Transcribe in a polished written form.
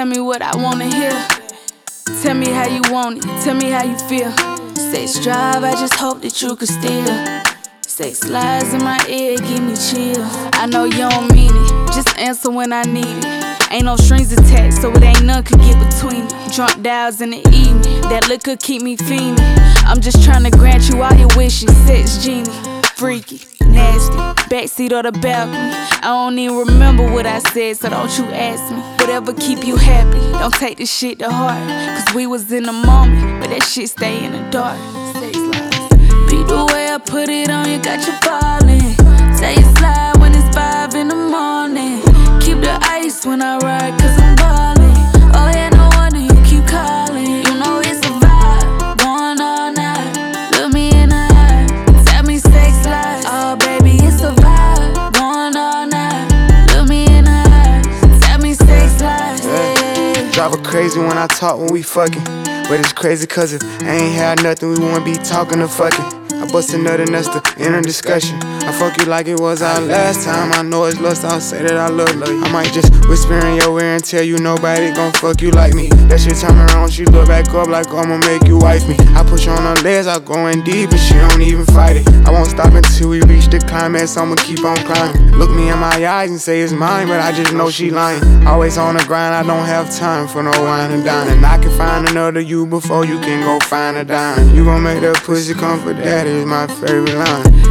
tell me what I wanna hear. Tell me how you want it, tell me how you feel. Sex drive, I just hope that you could steal. Sex lies in my ear, give me chills. I know you don't mean it, just answer when I need it. Ain't no strings attached, so it ain't none could get between me. Drunk dials in the evening, that liquor keep me fiending. I'm just tryna grant you all your wishes. Sex genie, freaky, nasty, backseat or the balcony. I don't even remember what I said, so don't you ask me. Whatever keep you happy, don't take this shit to heart. Cause we was in the moment, but that shit stay in the dark. Sex lies. Beat the way I put it on you, got you falling. Say you slide when it's 5 in the morning. Keep the ice when I ride, cause I'm ballin'. Oh yeah, no wonder you keep calling. You know it's a vibe, going all night. Look me in the eye, tell me sex lies. Oh baby, it's a vibe, going all night. Look me in the eye, tell me sex lies. Yeah. Drive her crazy when I talk when we fucking. But it's crazy cause if I ain't had nothing, we wouldn't be talking or fucking. I bust a nut and that's the end of discussion. I fuck you like it was our last time. I know it's lust, I'll say that I love you. I might just whisper in your ear and tell you nobody gon' fuck you like me. That shit turn around, she look back up like I'ma make you wife me. I push on her legs, I go in deep, but she don't even fight it. I won't stop until we reach the climax, I'ma keep on climbing. Look me in my eyes and say it's mine, but I just know she lying. Always on the grind, I don't have time for no wine and dining. I can find another you before you can go find a dime. You gon' make that pussy come for daddy is my favorite line.